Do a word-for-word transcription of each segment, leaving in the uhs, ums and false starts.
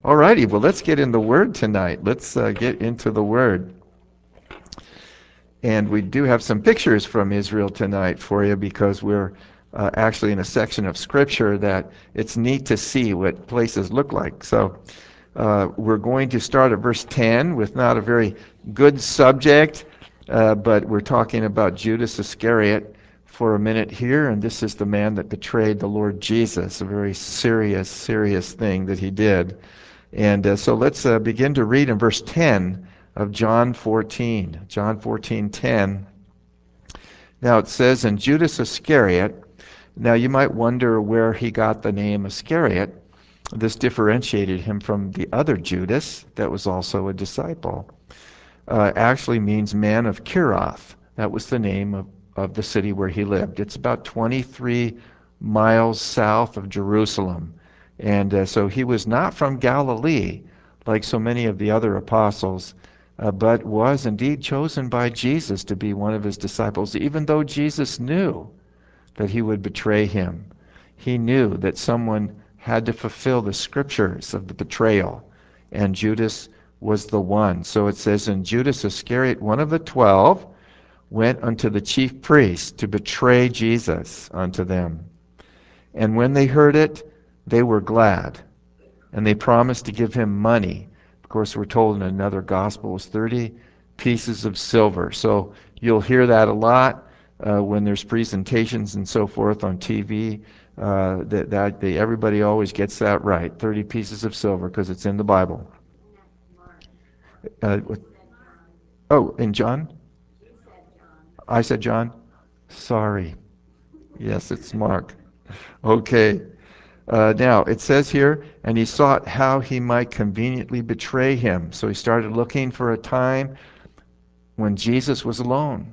All righty, well, let's get in the Word tonight. Let's uh, get into the Word. And we do have some pictures from Israel tonight for you because we're uh, actually in a section of Scripture that it's neat to see what places look like. So uh, we're going to start at verse ten with not a very good subject, uh, but we're talking about Judas Iscariot for a minute here, and this is the man that betrayed the Lord Jesus, a very serious, serious thing that he did. And uh, so let's uh, begin to read in verse ten of John fourteen. John fourteen ten. Now it says, "And Judas Iscariot." Now you might wonder where he got the name Iscariot. This differentiated him from the other Judas that was also a disciple. Uh, actually means man of Kiroth. That was the name of, of the city where he lived. It's about twenty-three miles south of Jerusalem. And uh, so he was not from Galilee, like so many of the other apostles, uh, but was indeed chosen by Jesus to be one of his disciples, even though Jesus knew that he would betray him. He knew that someone had to fulfill the scriptures of the betrayal, and Judas was the one. So it says, "And Judas Iscariot, one of the twelve, went unto the chief priests to betray Jesus unto them. And when they heard it, they were glad, and they promised to give him money." Of course, we're told in another gospel it was thirty pieces of silver. So you'll hear that a lot uh, when there's presentations and so forth on T V. Uh, that that they, everybody always gets that right, thirty pieces of silver, because it's in the Bible. Uh, oh, in John? I said John? Sorry. Yes, it's Mark. Okay. Uh, now, it says here, "And he sought how he might conveniently betray him." So he started looking for a time when Jesus was alone.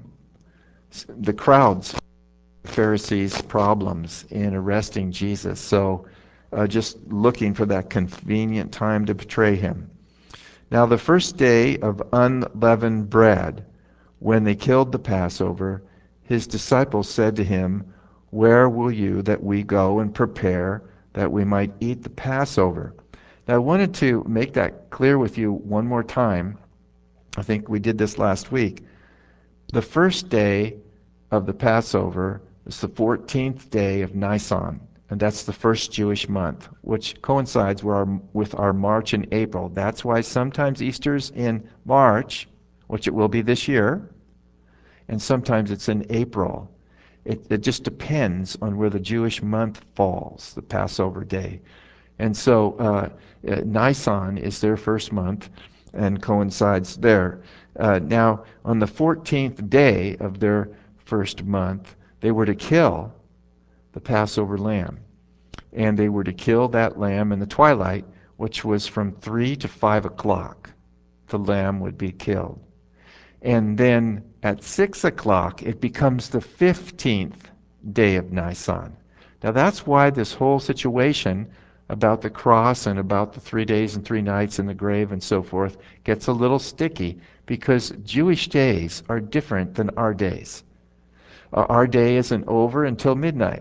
The crowds, Pharisees' problems in arresting Jesus. So uh, just looking for that convenient time to betray him. "Now, the first day of unleavened bread, when they killed the Passover, his disciples said to him, Where will you that we go and prepare that we might eat the Passover?" Now, I wanted to make that clear with you one more time. I think we did this last week. The first day of the Passover is the fourteenth day of Nisan, and that's the first Jewish month, which coincides with our, with our March and April. That's why sometimes Easter's in March, which it will be this year, and sometimes it's in April. It, it just depends on where the Jewish month falls, the Passover day. And so uh, uh, Nisan is their first month and coincides there. Uh, now, on the fourteenth day of their first month, they were to kill the Passover lamb. And they were to kill that lamb in the twilight, which was from three to five o'clock. The lamb would be killed. And then at six o'clock, it becomes the fifteenth day of Nisan. Now that's why this whole situation about the cross and about the three days and three nights in the grave and so forth gets a little sticky, because Jewish days are different than our days. Uh, Our day isn't over until midnight,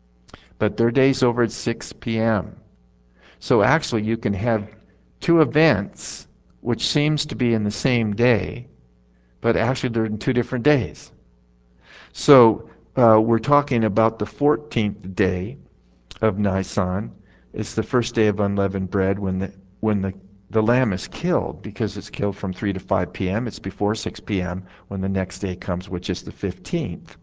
but their day's over at six p m. So actually you can have two events which seems to be in the same day, but actually they're in two different days. So uh, we're talking about the fourteenth day of Nisan. It's the first day of unleavened bread when the when the the lamb is killed, because it's killed from three to five p m. It's before six p m when the next day comes, which is the fifteenth.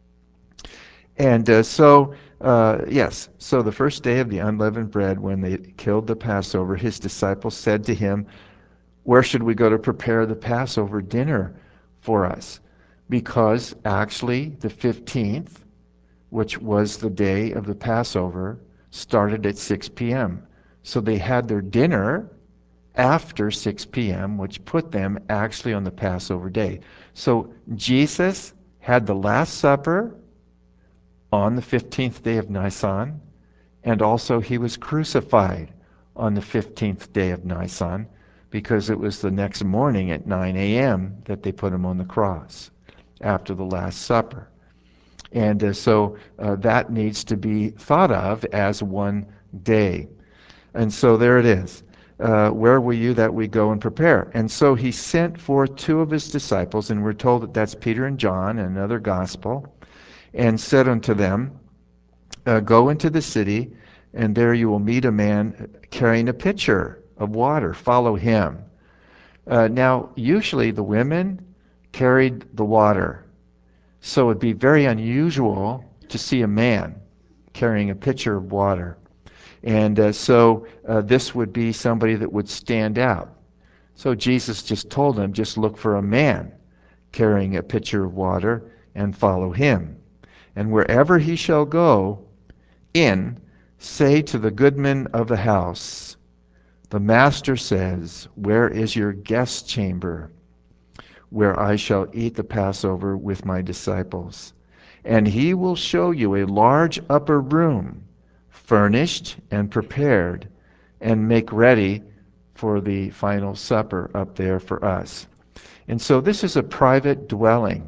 And uh, so, uh, yes, so the first day of the unleavened bread, when they killed the Passover, his disciples said to him, Where should we go to prepare the Passover dinner for us? Because actually, the fifteenth, which was the day of the Passover, started at six p m. So they had their dinner after six p m, which put them actually on the Passover day. So Jesus had the Last Supper on the fifteenth day of Nisan, and also he was crucified on the fifteenth day of Nisan, because it was the next morning at nine a m that they put him on the cross after the Last Supper. And uh, so uh, that needs to be thought of as one day. And so there it is. uh, where will you that we go and prepare? And so he sent forth two of his disciples, and we're told that that's Peter and John in another gospel, and said unto them, uh, Go into the city, and there you will meet a man carrying a pitcher of water. Follow him. Uh, now, usually the women carried the water, so it'd be very unusual to see a man carrying a pitcher of water. And uh, so uh, this would be somebody that would stand out. So Jesus just told them, just look for a man carrying a pitcher of water and follow him. And wherever he shall go in, say to the goodman of the house, the master says, where is your guest chamber, where I shall eat the Passover with my disciples? And he will show you a large upper room, furnished and prepared, and make ready for the final supper up there for us. And so this is a private dwelling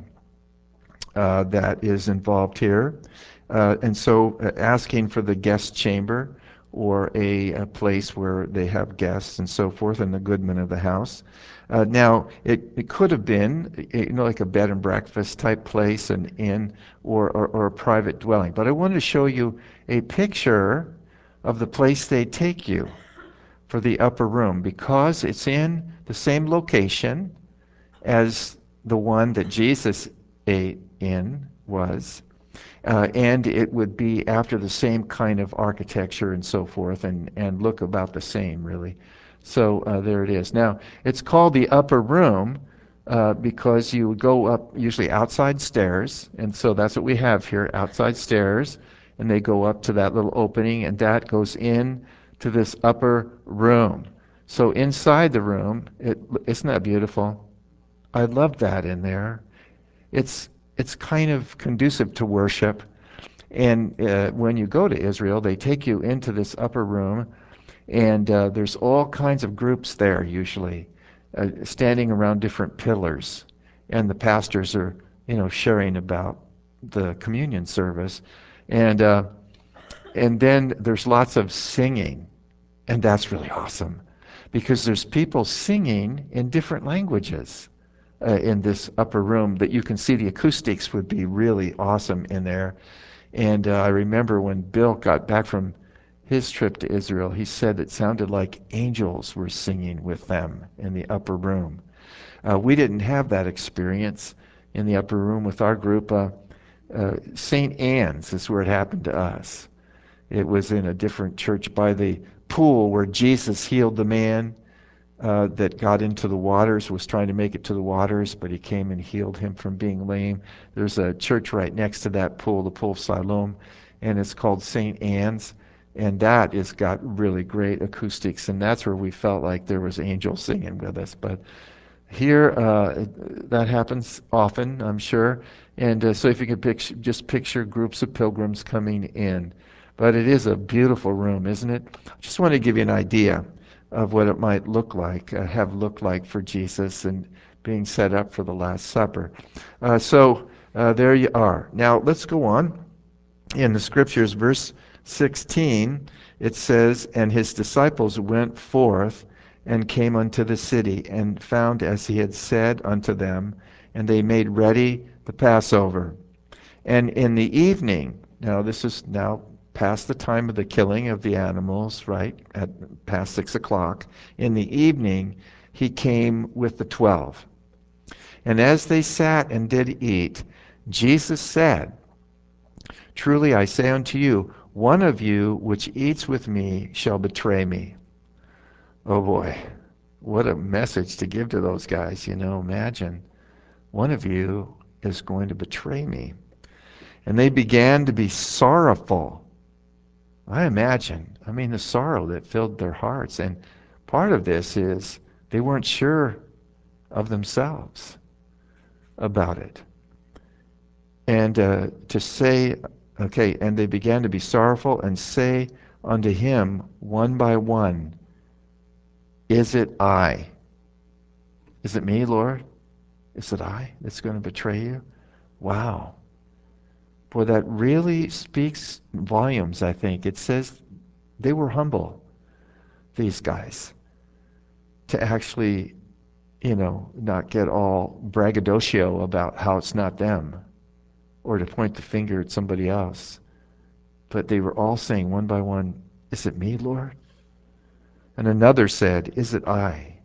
uh, that is involved here. Uh, and so uh, asking for the guest chamber or a, a place where they have guests and so forth, and the goodman of the house. Uh, now, it, it could have been, you know, like a bed and breakfast type place, an inn, or, or, or a private dwelling. But I wanted to show you a picture of the place they take you for the upper room, because it's in the same location as the one that Jesus ate in was. Uh, and it would be after the same kind of architecture and so forth, and, and look about the same, really. So uh, there it is. Now, it's called the upper room uh, because you would go up usually outside stairs, and so that's what we have here, outside stairs, and they go up to that little opening, and that goes in to this upper room. So inside the room, it, isn't that beautiful? I love that in there. It's it's kind of conducive to worship. And uh, when you go to Israel, they take you into this upper room, and uh, there's all kinds of groups there usually, uh, standing around different pillars, and the pastors are, you know, sharing about the communion service, and uh, and then there's lots of singing, and that's really awesome, because there's people singing in different languages uh, in this upper room that you can see. The acoustics would be really awesome in there. And uh, I remember when Bill got back from his trip to Israel, he said it sounded like angels were singing with them in the upper room. Uh, we didn't have that experience in the upper room with our group. Uh, uh, Saint Anne's is where it happened to us. It was in a different church by the pool where Jesus healed the man uh, that got into the waters, was trying to make it to the waters, but he came and healed him from being lame. There's a church right next to that pool, the Pool of Siloam, and it's called Saint Anne's. And that has got really great acoustics, and that's where we felt like there was angels singing with us. But here, uh, that happens often, I'm sure. And uh, so if you can picture, just picture groups of pilgrims coming in. But it is a beautiful room, isn't it? Just want to give you an idea of what it might look like, uh, have looked like for Jesus and being set up for the Last Supper. Uh, so uh, there you are. Now let's go on. In the scriptures, verse sixteen, it says, And his disciples went forth and came unto the city, and found as he had said unto them, and they made ready the Passover. And in the evening, now this is now past the time of the killing of the animals, right, at past six o'clock. In the evening, he came with the twelve. And as they sat and did eat, Jesus said, Truly I say unto you, one of you which eats with me shall betray me. Oh boy, what a message to give to those guys, you know, imagine. One of you is going to betray me. And they began to be sorrowful. I imagine, I mean, the sorrow that filled their hearts. And part of this is they weren't sure of themselves about it. And uh, to say, okay, and they began to be sorrowful and say unto him one by one, Is it I? Is it me, Lord? Is it I that's going to betray you? Wow. Boy, that really speaks volumes, I think. It says they were humble, these guys. to actually, you know, not get all braggadocio about how it's not them or to point the finger at somebody else. But they were all saying one by one, "Is it me, Lord?" And another said, "Is it I?"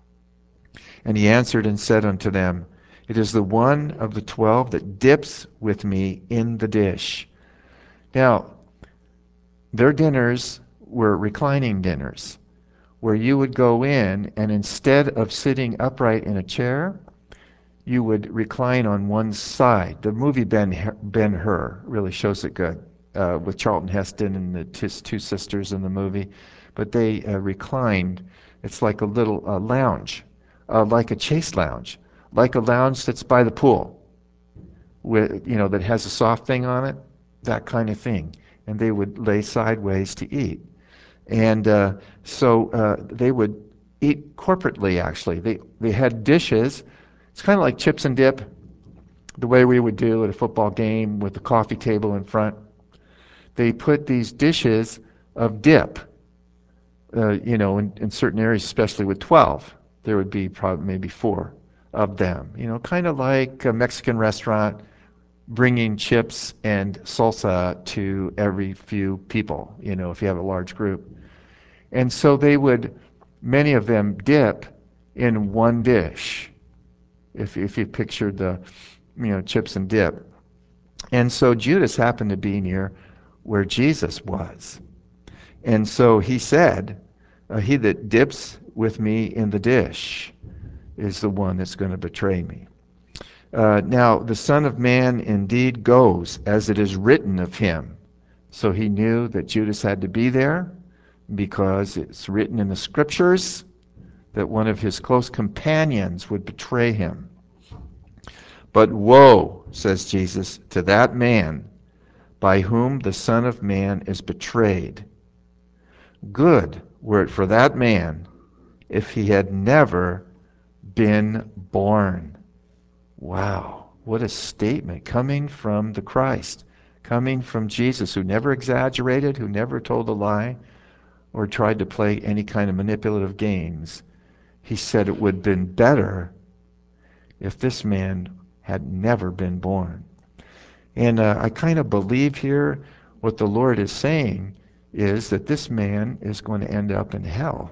And he answered and said unto them, "It is the one of the twelve that dips with me in the dish." Now, their dinners were reclining dinners, where you would go in and instead of sitting upright in a chair, you would recline on one side. The movie Ben Ben Hur really shows it good, uh, with Charlton Heston and the, his two sisters in the movie. But they uh, reclined. It's like a little uh, lounge, uh, like a chase lounge, like a lounge that's by the pool, with you know that has a soft thing on it, that kind of thing. And they would lay sideways to eat. And uh, so uh, they would eat corporately, actually. They, they had dishes. It's kind of like chips and dip, the way we would do at a football game with the coffee table in front. They put these dishes of dip, uh, you know, in, in certain areas, especially with twelve. There would be probably maybe four of them. You know, kind of like a Mexican restaurant bringing chips and salsa to every few people, you know, if you have a large group. And so they would, many of them, dip in one dish, if, if you pictured the, you know, chips and dip. And so Judas happened to be near where Jesus was. And so he said, uh, he that dips with me in the dish is the one that's going to betray me. Uh, now, the Son of Man indeed goes as it is written of him. So he knew that Judas had to be there because it's written in the scriptures that one of his close companions would betray him. But woe, says Jesus, to that man by whom the Son of Man is betrayed. Good were it for that man if he had never been born. Wow, what a statement coming from the Christ, coming from Jesus, who never exaggerated, who never told a lie, or tried to play any kind of manipulative games. He said it would have been better if this man had never been born. And uh, I kind of believe here what the Lord is saying is that this man is going to end up in hell.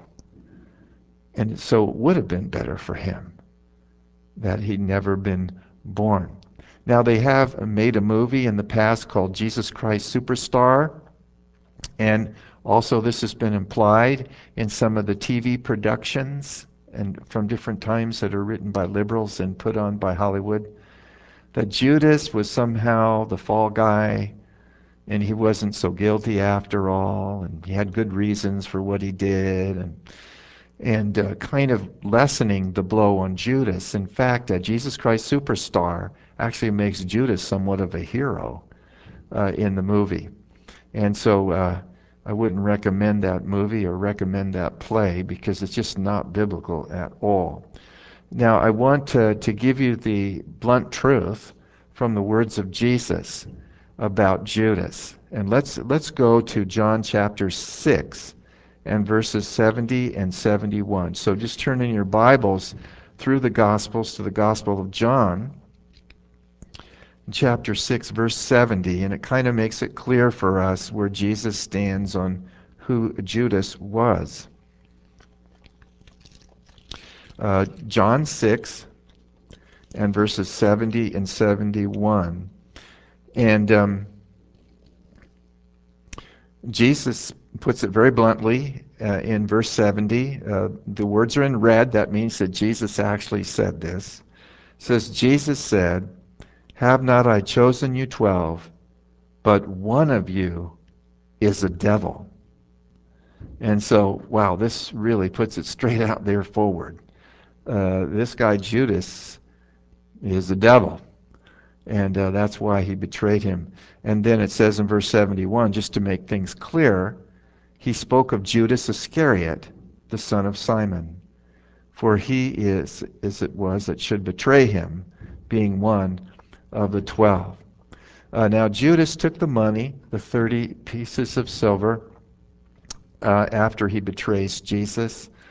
And so it would have been better for him that he'd never been born. Now, they have made a movie in the past called Jesus Christ Superstar. And also, this has been implied in some of the T V productions and from different times that are written by liberals and put on by Hollywood, that Judas was somehow the fall guy and he wasn't so guilty after all, and he had good reasons for what he did, and and uh, kind of lessening the blow on Judas. In fact, uh, Jesus Christ Superstar actually makes Judas somewhat of a hero uh, in the movie. And so uh, I wouldn't recommend that movie or recommend that play because it's just not biblical at all. Now, I want to, to give you the blunt truth from the words of Jesus about Judas. And let's, let's go to John chapter six and verses seventy and seventy-one. So just turn in your Bibles through the Gospels to the Gospel of John, chapter six, verse seventy, and it kind of makes it clear for us where Jesus stands on who Judas was. Uh, John six and verses seventy and seventy-one. And um, Jesus puts it very bluntly uh, in verse seventy. Uh, the words are in red. That means that Jesus actually said this. It says, Jesus said, "Have not I chosen you twelve, but one of you is a devil." And so, wow, this really puts it straight out there forward. Uh, this guy Judas is the devil, and uh, that's why he betrayed him. And then it says in verse seventy-one, just to make things clear, he spoke of Judas Iscariot, the son of Simon, for he is, as it was, that should betray him, being one of the twelve. Uh, now Judas took the money, the thirty pieces of silver, uh, after he betrays Jesus.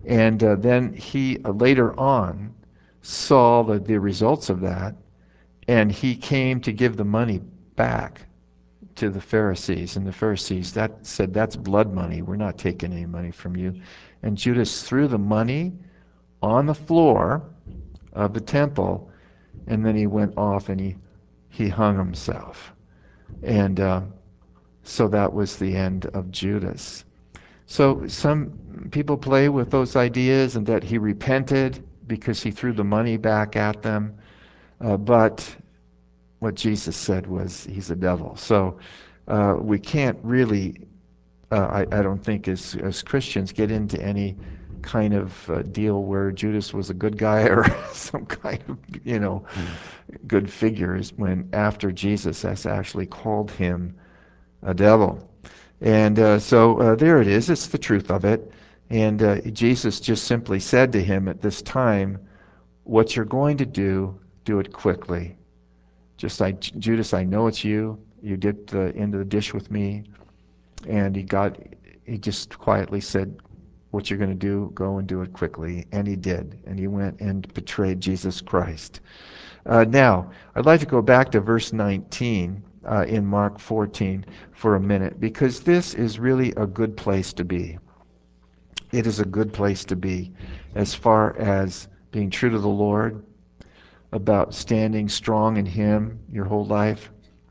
And uh, then he uh, later on saw the, the results of that, and he came to give the money back to the Pharisees. And the Pharisees that said, that's blood money. We're not taking any money from you. And Judas threw the money on the floor of the temple, and then he went off and he, he hung himself. And uh, so that was the end of Judas. So some people play with those ideas and that he repented because he threw the money back at them. Uh, but what Jesus said was he's a devil. So uh, we can't really, uh, I, I don't think as, as Christians, get into any kind of uh, deal where Judas was a good guy or some kind of, you know, good figures when after Jesus has actually called him a devil. And uh, so uh, there it is. It's the truth of it. And uh, Jesus just simply said to him at this time, what you're going to do, do it quickly. Just like Judas, I know it's you. You dipped the into the dish with me. And he got, he just quietly said, what you're going to do, go and do it quickly. And he did. And he went and betrayed Jesus Christ. Uh, now, I'd like to go back to verse nineteen uh, in Mark fourteen for a minute, because this is really a good place to be. It is a good place to be as far as being true to the Lord, about standing strong in Him your whole life.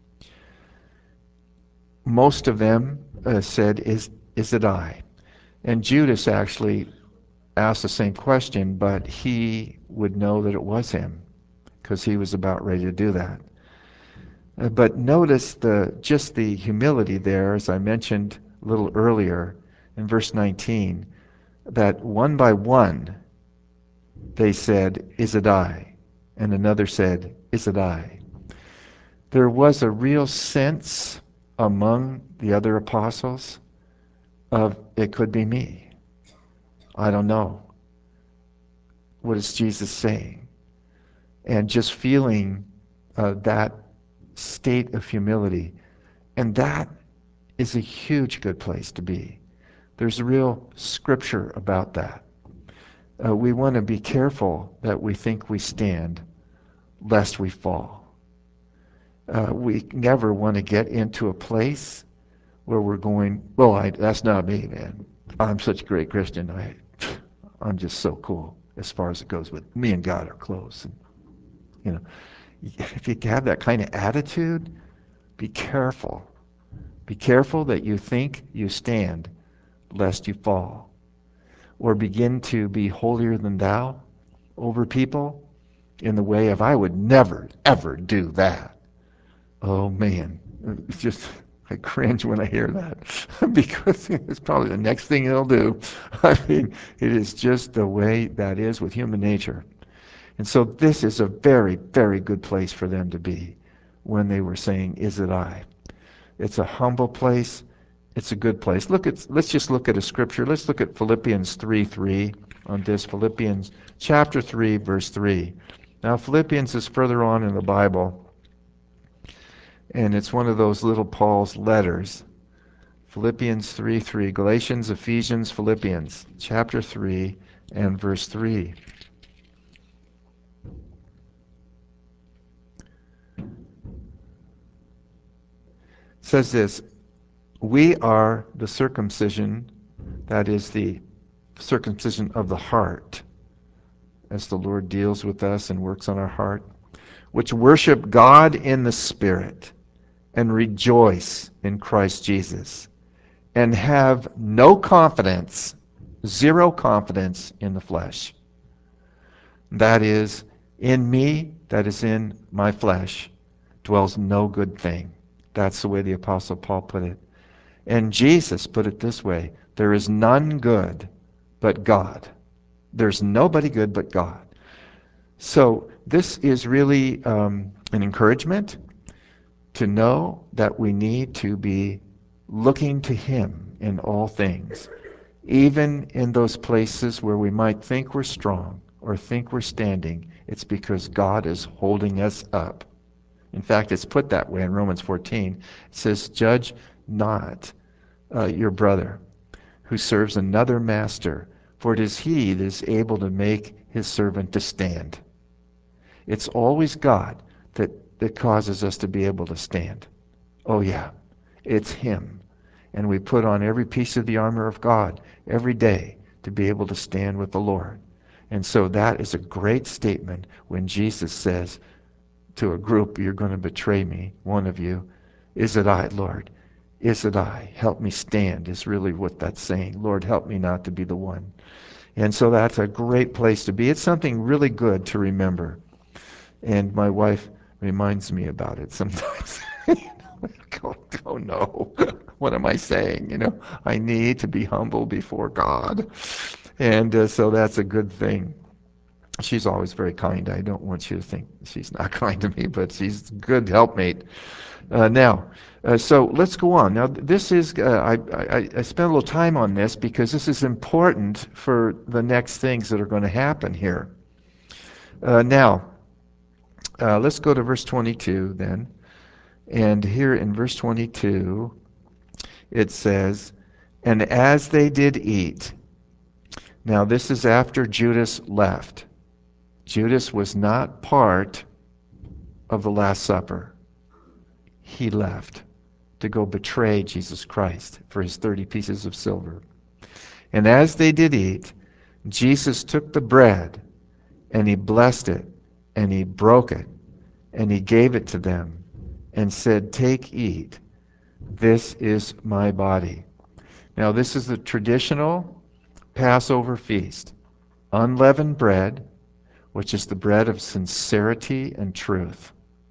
Most of them uh, said, is, is it I? And Judas actually asked the same question, but he would know that it was him because he was about ready to do that. Uh, but notice the just the humility there, as I mentioned a little earlier in verse nineteen, that one by one they said, is it I? And another said, is it I? There was a real sense among the other apostles of, it could be me. I don't know. What is Jesus saying? And just feeling uh, that state of humility. And that is a huge good place to be. There's a real scripture about that. Uh, we want to be careful that we think we stand, lest we fall. Uh, we never want to get into a place where we're going, well, I, that's not me, man. I'm such a great Christian. I, I'm just so cool as far as it goes with me and God are close. And, you know, if you have that kind of attitude, be careful. Be careful that you think you stand, lest you fall. Or begin to be holier than thou over people in the way of, I would never, ever do that. Oh man, it's just, I cringe when I hear that because it's probably the next thing they'll do. I mean, it is just the way that is with human nature. And so this is a very, very good place for them to be when they were saying, is it I? It's a humble place. It's a good place. Look at, let's just look at a scripture. Let's look at Philippians three three on this. Philippians chapter three, verse three. Now, Philippians is further on in the Bible, and it's one of those little Paul's letters. Philippians three three. Galatians, Ephesians, Philippians, chapter three and verse three. It says this, we are the circumcision, that is the circumcision of the heart, as the Lord deals with us and works on our heart, which worship God in the Spirit and rejoice in Christ Jesus and have no confidence, zero confidence in the flesh. That is, in me, that is in my flesh, dwells no good thing. That's the way the Apostle Paul put it. And Jesus put it this way, there is none good but God. There's nobody good but God. So this is really um, an encouragement to know that we need to be looking to Him in all things, even in those places where we might think we're strong or think we're standing. It's because God is holding us up. In fact, it's put that way in Romans fourteen. It says, judge not uh, your brother who serves another master, For it is he that is able to make his servant to stand. It's always God that, that causes us to be able to stand. Oh yeah, it's him. And we put on every piece of the armor of God every day to be able to stand with the Lord. And so that is a great statement when Jesus says to a group, you're going to betray me, one of you. Is it I, Lord? Is it I? Help me stand is really what that's saying. Lord, help me not to be the one. And so that's a great place to be. It's something really good to remember. And my wife reminds me about it sometimes. go, oh no, what am I saying? You know, I need to be humble before God. And uh, so that's a good thing. She's always very kind. I don't want you to think she's not kind to me, but she's a good helpmate. Uh, now, uh, so let's go on. Now, this is, uh, I, I, I spent a little time on this because this is important for the next things that are going to happen here. Uh, now, uh, let's go to verse twenty-two then. And here in verse twenty-two, it says, and as they did eat, now this is after Judas left. Judas was not part of the Last Supper. He left to go betray Jesus Christ for his thirty pieces of silver. And as they did eat, Jesus took the bread, and he blessed it, and he broke it, and he gave it to them, and said, take, eat. This is my body. Now, this is the traditional Passover feast. Unleavened bread, which is the bread of sincerity and truth.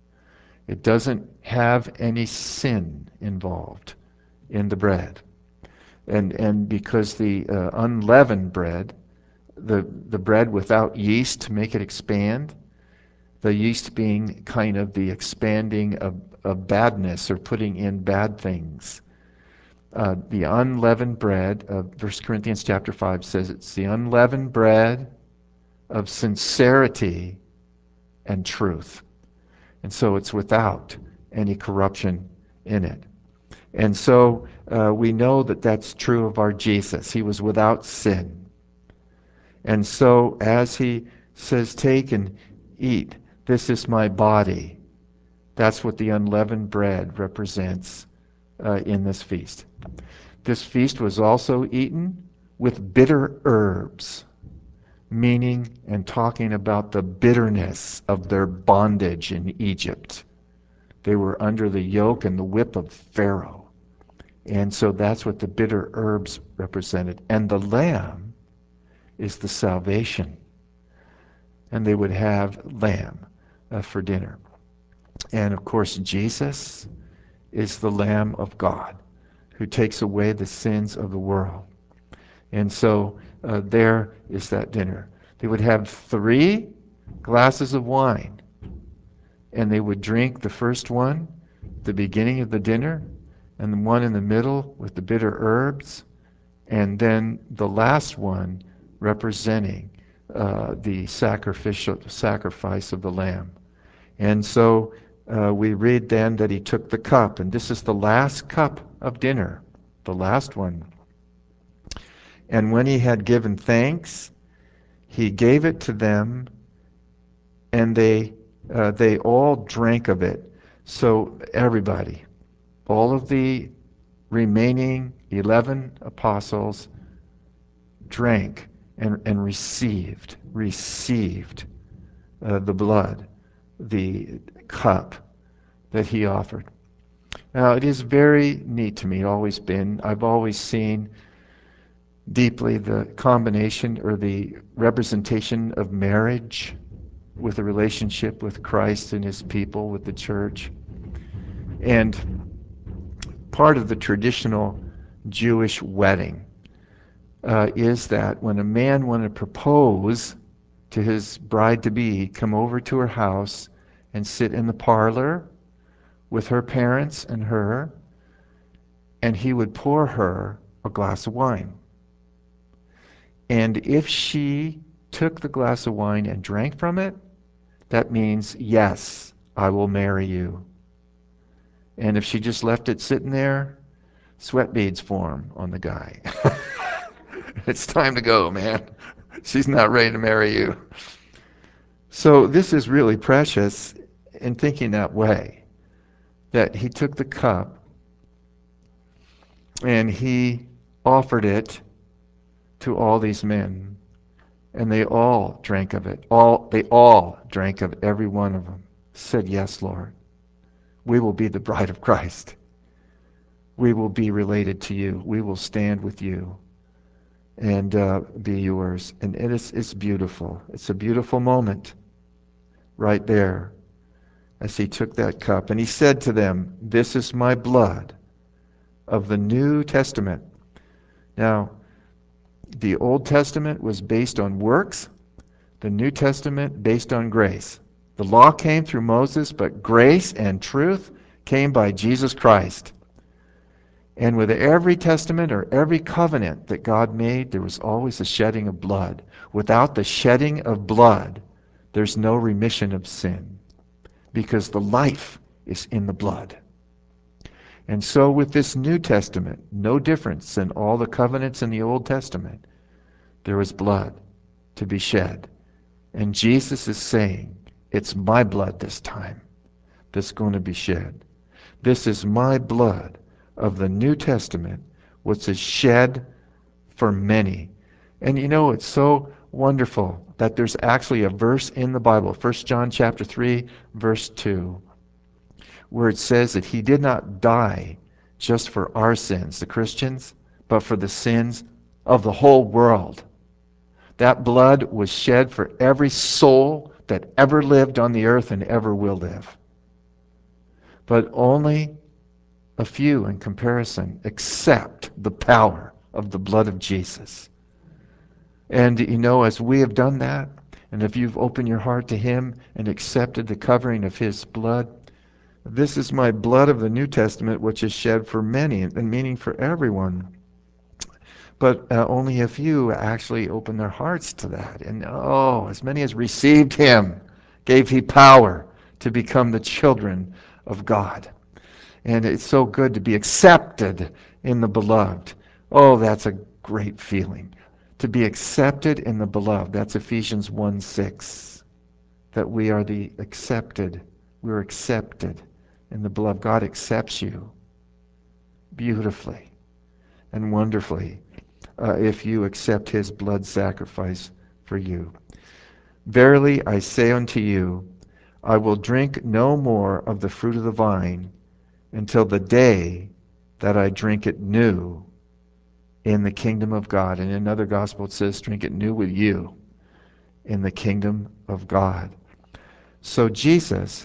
It doesn't have any sin involved in the bread. And, and because the uh, unleavened bread, the, the bread without yeast to make it expand, the yeast being kind of the expanding of, of badness or putting in bad things. Uh, the unleavened bread of First Corinthians chapter five says it's the unleavened bread of sincerity and truth. And so it's without any corruption in it. And so uh, we know that that's true of our Jesus. He was without sin. And so as he says, take and eat, this is my body. That's what the unleavened bread represents uh, in this feast. This feast was also eaten with bitter herbs, meaning and talking about the bitterness of their bondage in Egypt. They were under the yoke and the whip of Pharaoh. And so that's what the bitter herbs represented. And the lamb is the salvation. And they would have lamb uh, for dinner. And of course, Jesus is the Lamb of God who takes away the sins of the world. And so uh, there is that dinner. They would have three glasses of wine, and they would drink the first one at the beginning of the dinner, and the one in the middle with the bitter herbs, and then the last one representing uh, the sacrificial sacrifice of the lamb. And so uh, we read then that he took the cup, and this is the last cup of dinner, the last one. And when he had given thanks, he gave it to them, and they uh, they all drank of it. So everybody, all of the remaining eleven apostles drank and, and received, received uh, the blood, the cup that he offered. Now, it is very neat to me, always been. I've always seen deeply the combination or the representation of marriage with a relationship with Christ and his people, with the church. And part of the traditional Jewish wedding uh, is that when a man wanted to propose to his bride-to-be, come over to her house and sit in the parlor with her parents and her, and he would pour her a glass of wine. And if she took the glass of wine and drank from it, that means, yes, I will marry you. And if she just left it sitting there, sweat beads form on the guy. It's time to go, man. She's not ready to marry you. So this is really precious in thinking that way, that he took the cup and he offered it to all these men, and they all drank of it. All they all drank of it, every one of them. Said, "Yes, Lord. We will be the bride of Christ. We will be related to you. We will stand with you and uh, be yours." And it is it's beautiful. It's a beautiful moment right there as he took that cup. And he said to them, "This is my blood of the New Testament." Now, the Old Testament was based on works, the New Testament based on grace. The law came through Moses, but grace and truth came by Jesus Christ. And with every testament or every covenant that God made, there was always a shedding of blood. Without the shedding of blood, there's no remission of sin, because the life is in the blood. And so with this New Testament, no difference than all the covenants in the Old Testament. There was blood to be shed. And Jesus is saying, it's my blood this time that's going to be shed. This is my blood of the New Testament, which is shed for many. And you know, it's so wonderful that there's actually a verse in the Bible, First John chapter three, verse two, where it says that he did not die just for our sins, the Christians, but for the sins of the whole world. That blood was shed for every soul that ever lived on the earth and ever will live. But only a few in comparison accept the power of the blood of Jesus. And you know, as we have done that, and if you've opened your heart to him and accepted the covering of his blood, this is my blood of the New Testament, which is shed for many, and meaning for everyone. But uh, only a few actually open their hearts to that. And oh, as many as received him, gave he power to become the children of God. And it's so good to be accepted in the beloved. Oh, that's a great feeling. To be accepted in the beloved. That's Ephesians one six. That we are the accepted. We're accepted in the beloved. God accepts you beautifully and wonderfully uh, if you accept his blood sacrifice for you. "Verily I say unto you, I will drink no more of the fruit of the vine until the day that I drink it new in the kingdom of God." And in another gospel it says, "Drink it new with you in the kingdom of God." So Jesus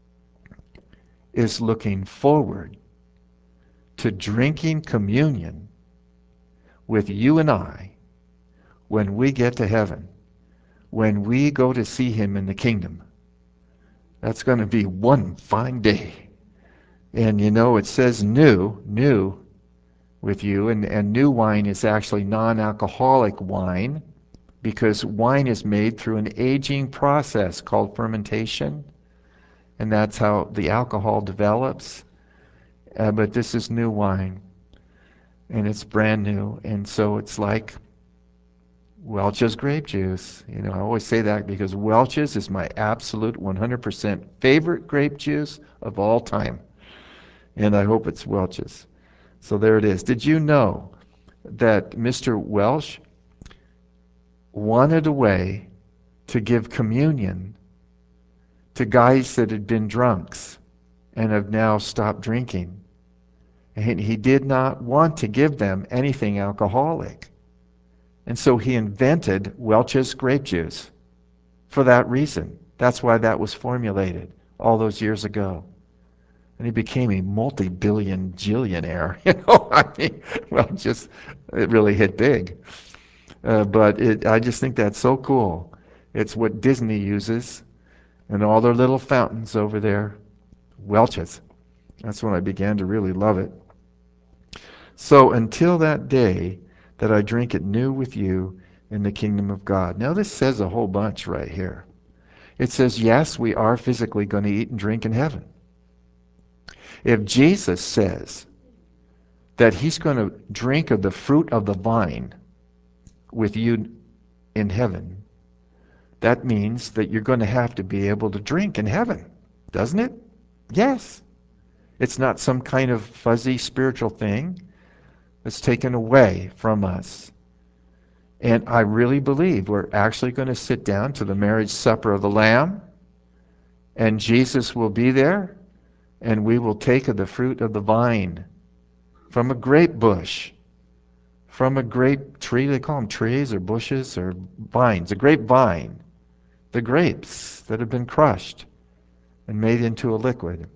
is looking forward to drinking communion with you and I when we get to heaven, when we go to see him in the kingdom. That's going to be one fine day. And you know, it says new, new with you, and, and new wine is actually non-alcoholic wine, because wine is made through an aging process called fermentation, and that's how the alcohol develops. Uh, but this is new wine, and it's brand new, and so it's like Welch's grape juice. You know, I always say that because Welch's is my absolute one hundred percent favorite grape juice of all time, and I hope it's Welch's. So there it is. Did you know that Mister Welch wanted a way to give communion to guys that had been drunks and have now stopped drinking? And he did not want to give them anything alcoholic. And so he invented Welch's grape juice for that reason. That's why that was formulated all those years ago. And he became a multi-billion jillionaire. You know, I mean, well, just, it really hit big. Uh, but it, I just think that's so cool. It's what Disney uses and all their little fountains over there. Welch's. That's when I began to really love it. So until that day that I drink it new with you in the kingdom of God. Now this says a whole bunch right here. It says, yes, we are physically going to eat and drink in heaven. If Jesus says that he's going to drink of the fruit of the vine with you in heaven, that means that you're going to have to be able to drink in heaven, doesn't it? Yes. It's not some kind of fuzzy spiritual thing that's taken away from us. And I really believe we're actually going to sit down to the marriage supper of the Lamb, and Jesus will be there, and we will take of the fruit of the vine from a grape bush, from a grape tree. They call them trees or bushes or vines. A grapevine, the grapes that have been crushed and made into a liquid.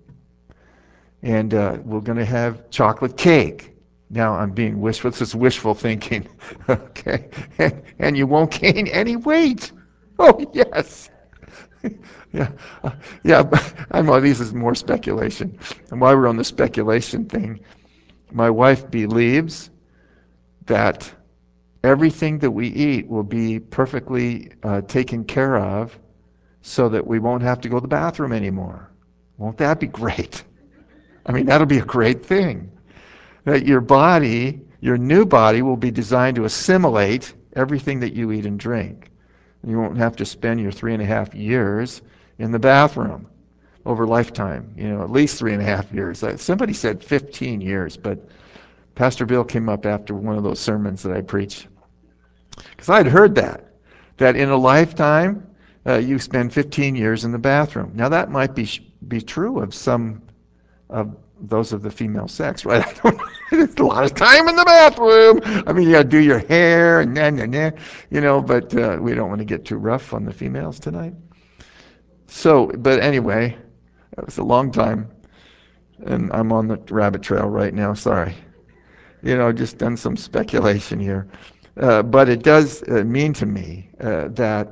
And uh, we're going to have chocolate cake. Now I'm being wishful. This is wishful thinking. Okay. And, and you won't gain any weight. Oh, yes. Yeah. Uh, yeah. I know this is more speculation. And while we're on the speculation thing, my wife believes that everything that we eat will be perfectly uh, taken care of so that we won't have to go to the bathroom anymore. Won't that be great? I mean, that'll be a great thing. That your body, your new body, will be designed to assimilate everything that you eat and drink. You won't have to spend your three and a half years in the bathroom over lifetime, you know, at least three and a half years. Somebody said fifteen years, but Pastor Bill came up after one of those sermons that I preached. Because I'd heard that, that in a lifetime, uh, you spend fifteen years in the bathroom. Now that might be be true of some of those of the female sex, right? I don't know. It's a lot of time in the bathroom. I mean, you got to do your hair and then and then, you know. But uh, we don't want to get too rough on the females tonight. So, but anyway, that was a long time, and I'm on the rabbit trail right now. Sorry, you know, just done some speculation here, uh, but it does uh, mean to me uh, that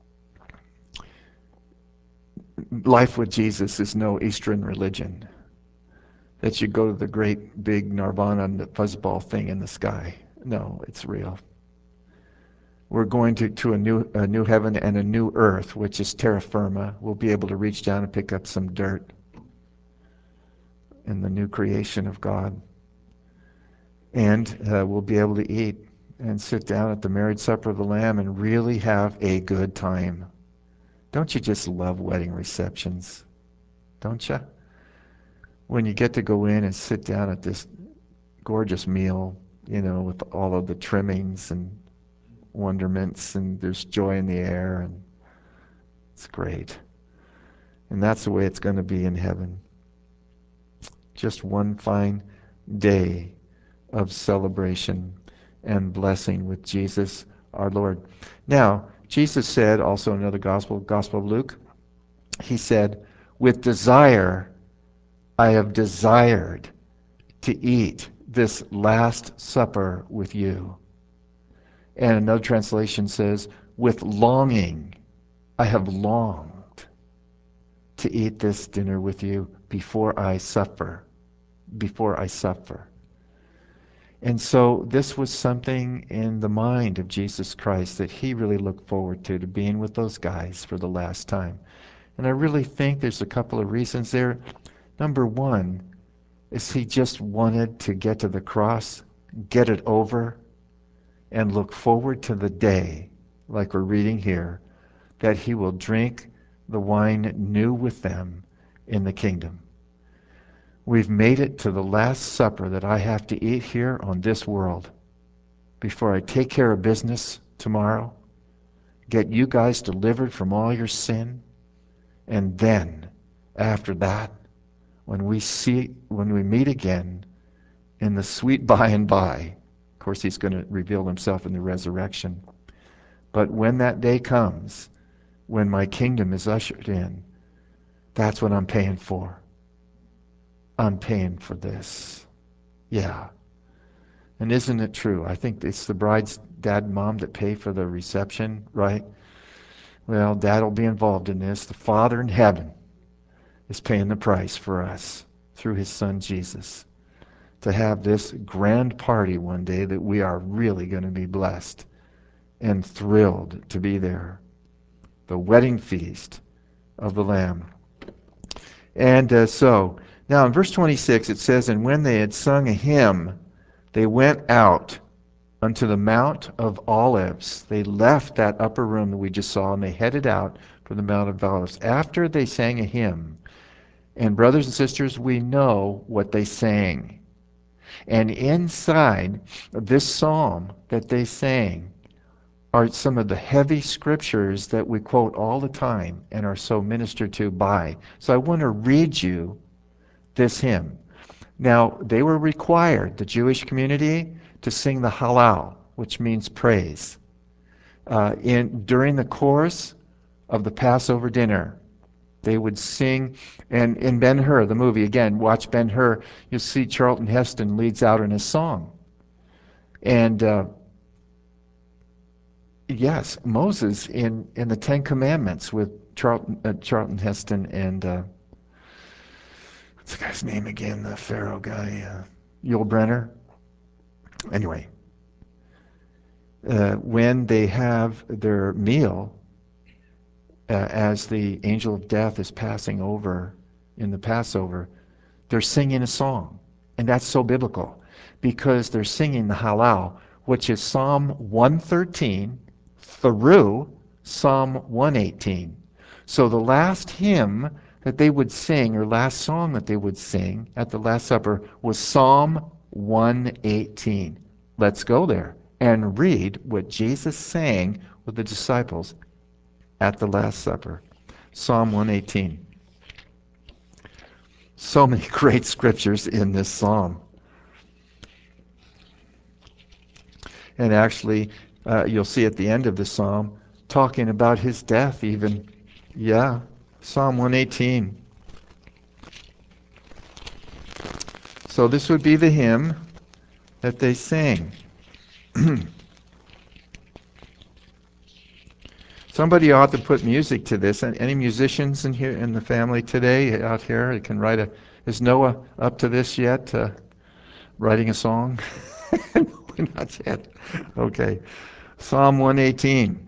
life with Jesus is no Eastern religion. That you go to the great big nirvana and the fuzzball thing in the sky. No, it's real. We're going to, to a new a new heaven and a new earth, which is terra firma. We'll be able to reach down and pick up some dirt in the new creation of God. And uh, we'll be able to eat and sit down at the marriage supper of the Lamb and really have a good time. Don't you just love wedding receptions? Don't you? When you get to go in and sit down at this gorgeous meal, you know, with all of the trimmings and wonderments, and there's joy in the air, and it's great. And that's the way it's going to be in heaven. Just one fine day of celebration and blessing with Jesus our Lord. Now, Jesus said also in another gospel, Gospel of Luke, he said, with desire I have desired to eat this last supper with you. And another translation says, with longing I have longed to eat this dinner with you before I suffer. Before I suffer. And so this was something in the mind of Jesus Christ that he really looked forward to, to being with those guys for the last time. And I really think there's a couple of reasons there. Number one is he just wanted to get to the cross, get it over, and look forward to the day, like we're reading here, that he will drink the wine new with them in the kingdom. We've made it to the last supper that I have to eat here on this world before I take care of business tomorrow, get you guys delivered from all your sin, and then after that, when we see when we meet again in the sweet by and by, of course he's going to reveal himself in the resurrection, but when that day comes, when my kingdom is ushered in, that's what I'm paying for. I'm paying for this. Yeah. And isn't it true? I think it's the bride's dad and mom that pay for the reception, right? Well, dad will be involved in this. The Father in heaven is paying the price for us through his son Jesus to have this grand party one day that we are really going to be blessed and thrilled to be there. The wedding feast of the Lamb. And uh, so, now in verse twenty-six it says, and when they had sung a hymn, they went out unto the Mount of Olives. They left that upper room that we just saw and they headed out for the Mount of Olives after they sang a hymn. And brothers and sisters, we know what they sang. And inside this psalm that they sang are some of the heavy scriptures that we quote all the time and are so ministered to by. So I want to read you this hymn. Now, they were required, the Jewish community, to sing the Hallel, which means praise, uh, in during the course of the Passover dinner. They would sing, and in Ben-Hur, the movie, again, watch Ben-Hur, you'll see Charlton Heston leads out in a song. And uh, yes, Moses in, in the Ten Commandments with Charlton, uh, Charlton Heston and, uh, what's the guy's name again, the Pharaoh guy, uh, Yul Brynner. Anyway, uh, when they have their meal, uh, as the angel of death is passing over in the Passover, they're singing a song. And that's so biblical because they're singing the Hallel, which is Psalm one thirteen through Psalm one eighteen. So the last hymn that they would sing, or last song that they would sing at the Last Supper, was Psalm one eighteen. Let's go there and read what Jesus sang with the disciples at the Last Supper. Psalm one eighteen. So many great scriptures in this psalm. And actually, uh, you'll see at the end of the psalm, talking about his death even. Yeah, Psalm one eighteen. So this would be the hymn that they sang. Somebody ought to put music to this. Any musicians in here in the family today out here? You can write a. Is Noah up to this yet? Uh, writing a song? Not yet. Okay. Psalm one eighteen.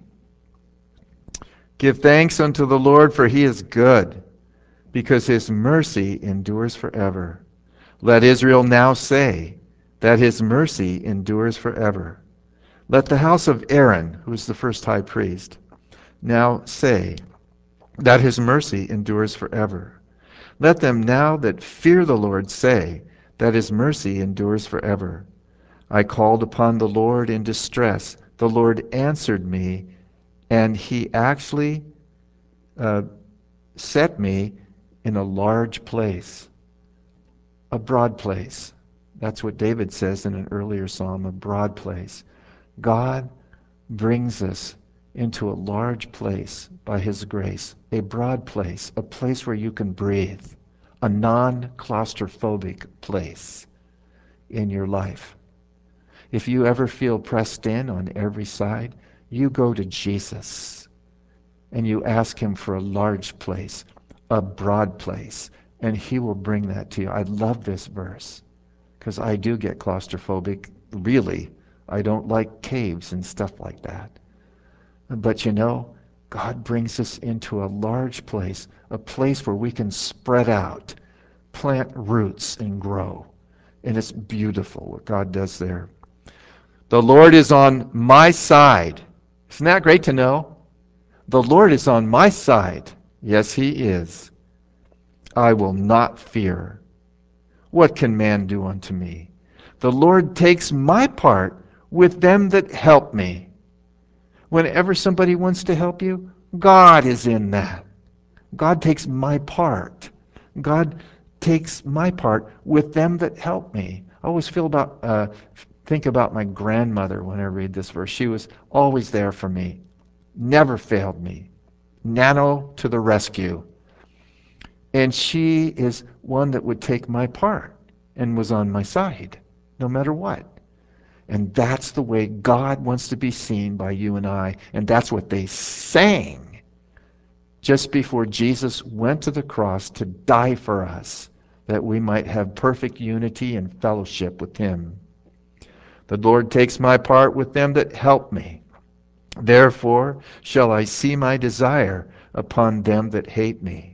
Give thanks unto the Lord, for he is good, because his mercy endures forever. Let Israel now say that his mercy endures forever. Let the house of Aaron, who is the first high priest, now say that his mercy endures forever. Let them now that fear the Lord say that his mercy endures forever. I called upon the Lord in distress. The Lord answered me, and he actually uh, set me in a large place, a broad place. That's what David says in an earlier psalm, a broad place. God brings us into a large place by his grace, a broad place, a place where you can breathe, a non-claustrophobic place in your life. If you ever feel pressed in on every side, you go to Jesus and you ask him for a large place, a broad place, and he will bring that to you. I love this verse because I do get claustrophobic, really. I don't like caves and stuff like that. But you know, God brings us into a large place, a place where we can spread out, plant roots, and grow. And it's beautiful what God does there. The Lord is on my side. Isn't that great to know? The Lord is on my side. Yes, he is. I will not fear. What can man do unto me? The Lord takes my part with them that help me. Whenever somebody wants to help you, God is in that. God takes my part. God takes my part with them that help me. I always feel about, uh, think about my grandmother when I read this verse. She was always there for me, never failed me. Nano to the rescue. And she is one that would take my part and was on my side, no matter what. And that's the way God wants to be seen by you and I. And that's what they sang just before Jesus went to the cross to die for us, that we might have perfect unity and fellowship with him. The Lord takes my part with them that help me. Therefore shall I see my desire upon them that hate me.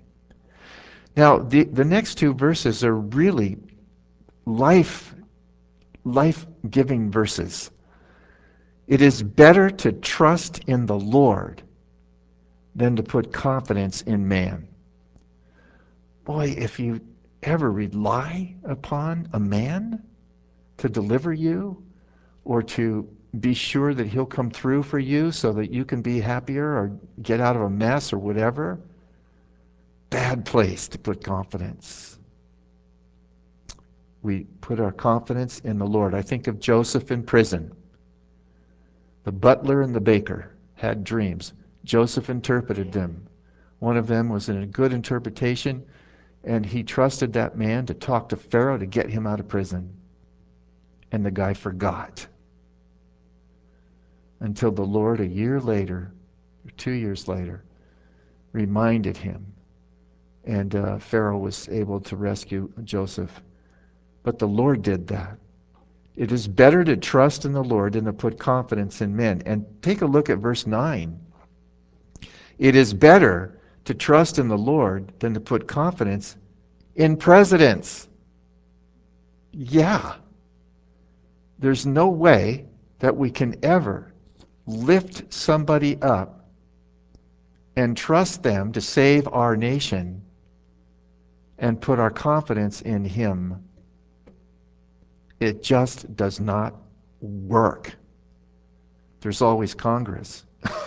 Now, the, the next two verses are really life, life-giving verses. It is better to trust in the Lord than to put confidence in man. Boy, if you ever rely upon a man to deliver you or to be sure that he'll come through for you so that you can be happier or get out of a mess or whatever, bad place to put confidence. We put our confidence in the Lord. I think of Joseph in prison. The butler and the baker had dreams. Joseph interpreted them. One of them was in a good interpretation, and he trusted that man to talk to Pharaoh to get him out of prison. And the guy forgot. Until the Lord, a year later, or two years later, reminded him. And uh, Pharaoh was able to rescue Joseph. But the Lord did that. It is better to trust in the Lord than to put confidence in men. And take a look at verse nine. It is better to trust in the Lord than to put confidence in presidents. Yeah. There's no way that we can ever lift somebody up and trust them to save our nation and put our confidence in him. It just does not work. There's always Congress.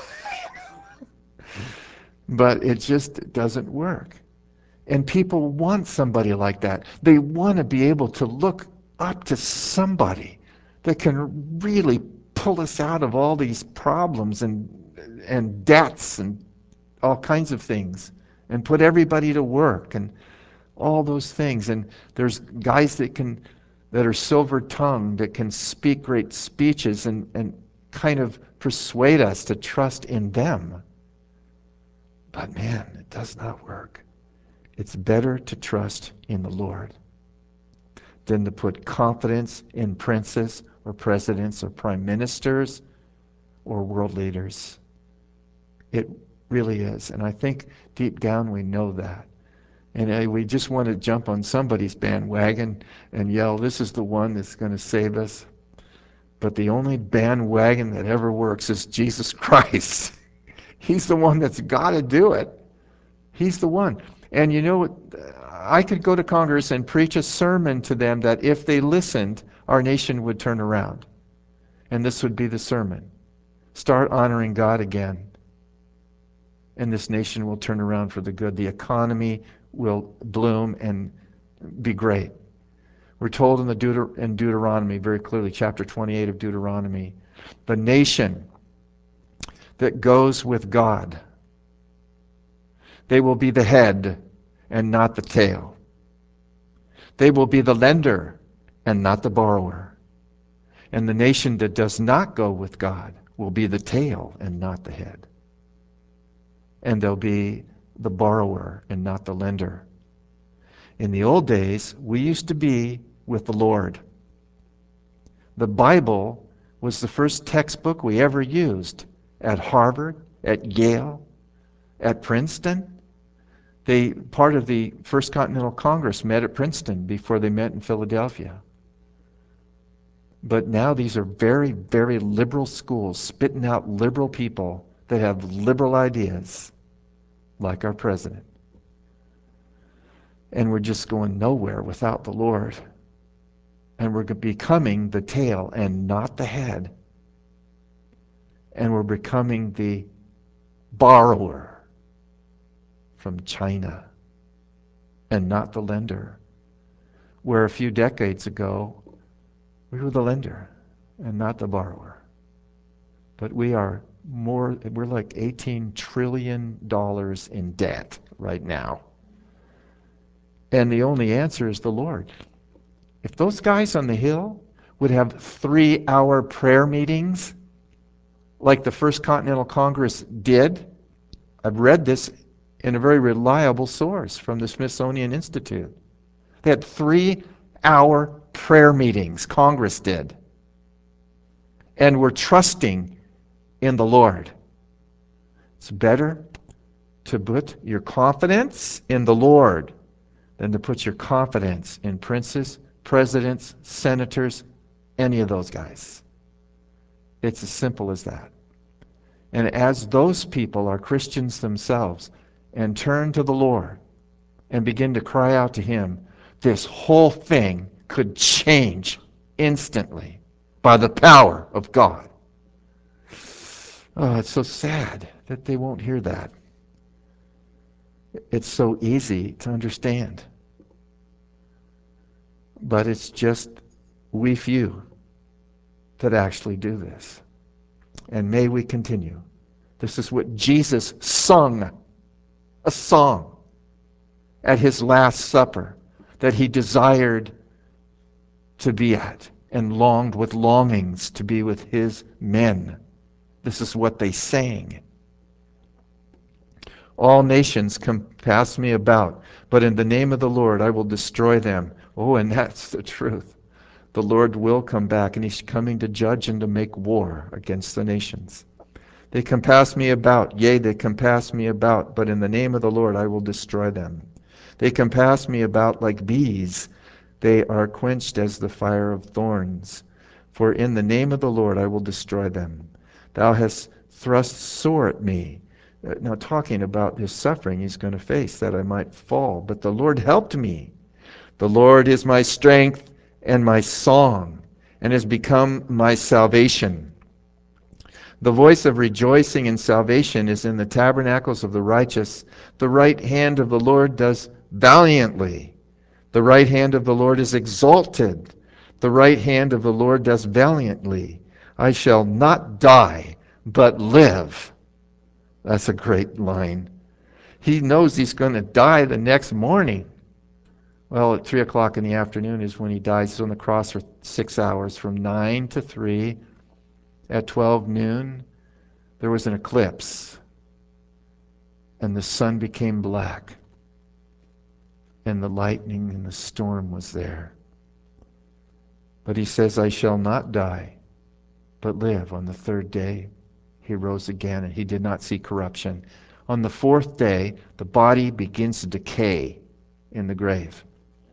But it just doesn't work. And people want somebody like that. They want to be able to look up to somebody that can really pull us out of all these problems and and debts and all kinds of things and put everybody to work and all those things. And there's guys that can that are silver-tongued, that can speak great speeches and, and kind of persuade us to trust in them. But man, it does not work. It's better to trust in the Lord than to put confidence in princes or presidents or prime ministers or world leaders. It really is. And I think deep down we know that. And uh, we just want to jump on somebody's bandwagon and yell, this is the one that's going to save us. But the only bandwagon that ever works is Jesus Christ. He's the one that's got to do it. He's the one. And you know what? I could go to Congress and preach a sermon to them that if they listened, our nation would turn around. And this would be the sermon. Start honoring God again. And this nation will turn around for the good. The economy will bloom and be great. We're told in the Deuter- in Deuteronomy, very clearly, chapter twenty-eight of Deuteronomy, the nation that goes with God, they will be the head and not the tail. They will be the lender and not the borrower. And the nation that does not go with God will be the tail and not the head. And they'll be the borrower and not the lender. In the old days, we used to be with the Lord. The Bible was the first textbook we ever used at Harvard, at Yale, at Princeton. They, part of the First Continental Congress met at Princeton before they met in Philadelphia. But now these are very, very liberal schools, spitting out liberal people that have liberal ideas, like our president. And we're just going nowhere without the Lord. And we're becoming the tail and not the head. And we're becoming the borrower from China and not the lender. Where a few decades ago, we were the lender and not the borrower. But we are more, we're like eighteen trillion dollars in debt right now. And the only answer is the Lord. If those guys on the Hill would have three-hour prayer meetings like the First Continental Congress did, I've read this in a very reliable source from the Smithsonian Institute. They had three-hour prayer meetings, Congress did. And we're trusting in the Lord. It's better to put your confidence in the Lord than to put your confidence in princes, presidents, senators, any of those guys. It's as simple as that. And as those people are Christians themselves and turn to the Lord and begin to cry out to Him, this whole thing could change instantly by the power of God. Oh, it's so sad that they won't hear that. It's so easy to understand. But it's just we few that actually do this. And may we continue. This is what Jesus sung, a song at His Last Supper that He desired to be at and longed with longings to be with His men. This is what they sang. All nations compass me about, but in the name of the Lord I will destroy them. Oh, and that's the truth. The Lord will come back, and He's coming to judge and to make war against the nations. They compass me about, yea, they compass me about, but in the name of the Lord I will destroy them. They compass me about like bees. They are quenched as the fire of thorns. For in the name of the Lord I will destroy them. Thou hast thrust sore at me. Uh, Now, talking about his suffering he's going to face, that I might fall. But the Lord helped me. The Lord is my strength and my song, and has become my salvation. The voice of rejoicing and salvation is in the tabernacles of the righteous. The right hand of the Lord does valiantly. The right hand of the Lord is exalted. The right hand of the Lord does valiantly. I shall not die, but live. That's a great line. He knows he's going to die the next morning. Well, at three o'clock in the afternoon is when he dies. He's on the cross for six hours, from nine to three. At twelve noon, there was an eclipse, and the sun became black, and the lightning and the storm was there. But he says, I shall not die, but live. On the third day, he rose again, and he did not see corruption. On the fourth day, the body begins to decay in the grave.